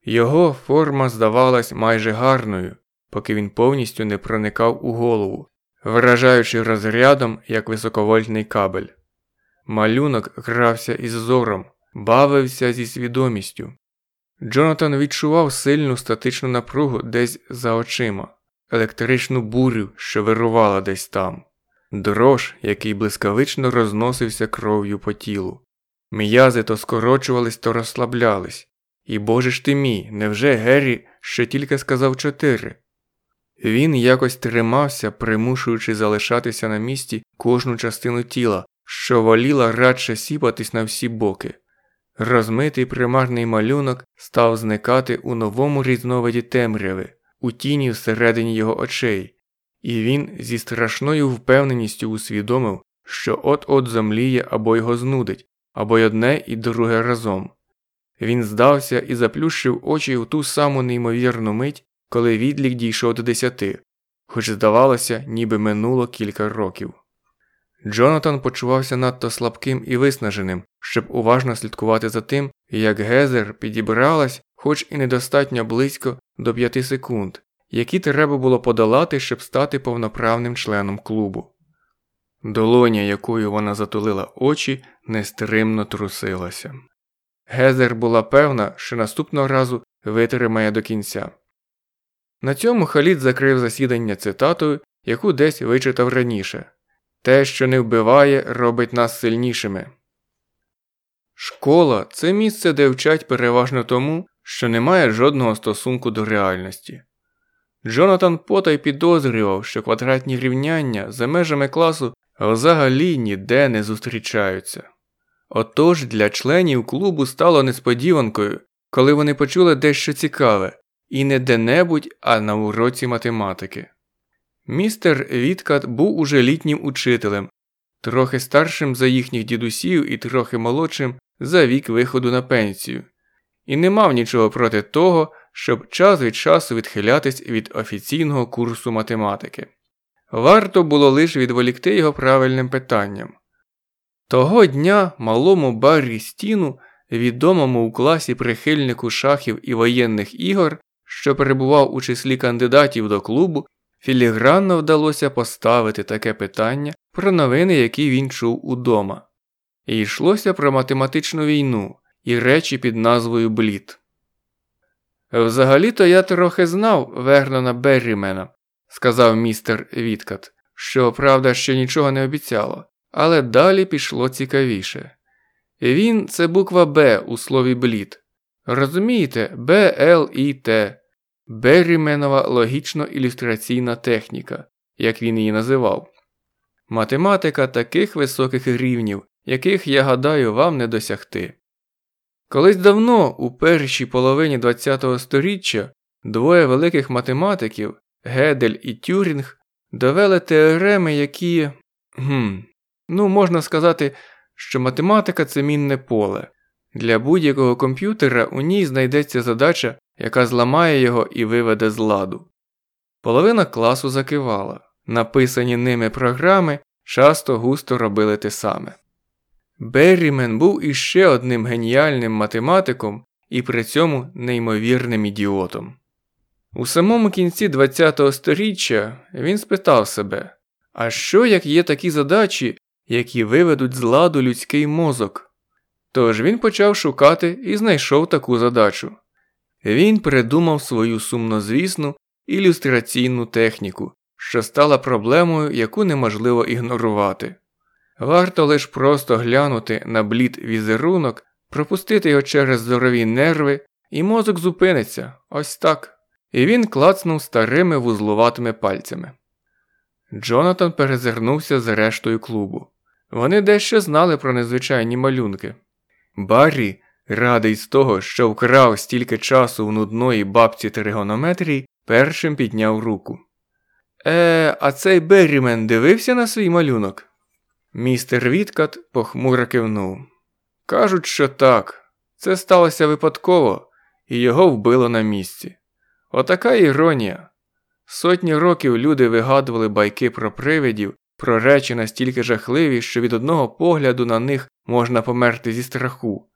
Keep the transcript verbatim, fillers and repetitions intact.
Його форма здавалась майже гарною, поки він повністю не проникав у голову, вражаючи розрядом, як високовольтний кабель. Малюнок грався із зором, бавився зі свідомістю. Джонатан відчував сильну статичну напругу десь за очима, електричну бурю, що вирувала десь там, дрож, який блискавично розносився кров'ю по тілу. М'язи то скорочувались, то розслаблялись. І, боже ж ти мій, невже Геррі ще тільки сказав чотири? Він якось тримався, примушуючи залишатися на місці кожну частину тіла, що воліла радше сіпатись на всі боки. Розмитий примарний малюнок став зникати у новому різновиді темряви, у тіні всередині його очей, і він зі страшною впевненістю усвідомив, що от-от зомліє або його знудить, або й одне і друге разом. Він здався і заплющив очі в ту саму неймовірну мить, коли відлік дійшов до десяти, хоч здавалося, ніби минуло кілька років. Джонатан почувався надто слабким і виснаженим, щоб уважно слідкувати за тим, як Гезер підібралась, хоч і недостатньо близько, до п'яти секунд, які треба було подолати, щоб стати повноправним членом клубу. Долоня, якою вона затулила очі, нестримно трусилася. Гезер була певна, що наступного разу витримає до кінця. На цьому Халід закрив засідання цитатою, яку десь вичитав раніше. «Те, що не вбиває, робить нас сильнішими». Школа – це місце, де вчать переважно тому, що не має жодного стосунку до реальності. Джонатан потай підозрював, що квадратні рівняння за межами класу взагалі ніде не зустрічаються. Отож для членів клубу стало несподіванкою, коли вони почули дещо цікаве, і не де-небудь, а на уроці математики. Містер Віткат був уже літнім учителем, трохи старшим за їхніх дідусів і трохи молодшим за вік виходу на пенсію, і не мав нічого проти того, щоб час від часу відхилятись від офіційного курсу математики. Варто було лише відволікти його правильним питанням. Того дня малому Баррі Стіну, відомому у класі прихильнику шахів і воєнних ігор, що перебував у числі кандидатів до клубу, філігранно вдалося поставити таке питання про новини, які він чув удома. І йшлося про математичну війну і речі під назвою Бліт. «Взагалі-то я трохи знав Вернона Беррімена», – сказав містер Віткат, що, правда, ще нічого не обіцяло, але далі пішло цікавіше. Він – це буква «Б» у слові «Бліт». Розумієте? Б Л І Т. Берріменова логічно-ілюстраційна техніка, як він її називав. Математика таких високих рівнів, яких, я гадаю, вам не досягти. Колись давно, у першій половині ХХ століття, двоє великих математиків, Гедель і Тюрінг, довели теореми, які... Хм, ну, можна сказати, що математика – це мінне поле. Для будь-якого комп'ютера у ній знайдеться задача, яка зламає його і виведе з ладу. Половина класу закивала. Написані ними програми часто густо робили те саме. Беррімен був іще одним геніальним математиком і при цьому неймовірним ідіотом. У самому кінці ХХ століття він спитав себе, а що як є такі задачі, які виведуть з ладу людський мозок? Тож він почав шукати і знайшов таку задачу. Він придумав свою сумнозвісну ілюстраційну техніку, що стала проблемою, яку неможливо ігнорувати. Варто лише просто глянути на блід візерунок, пропустити його через зорові нерви, і мозок зупиниться, ось так. І він клацнув старими вузлуватими пальцями. Джонатан перезирнувся з рештою клубу. Вони дещо знали про незвичайні малюнки. Баррі, радий з того, що вкрав стільки часу в нудної бабці тригонометрії, першим підняв руку. «Е, а цей Беррімен дивився на свій малюнок?» Містер Віткат похмуро кивнув. «Кажуть, що так. Це сталося випадково, і його вбило на місці. Отака іронія. Сотні років люди вигадували байки про привидів, про речі настільки жахливі, що від одного погляду на них можна померти зі страху.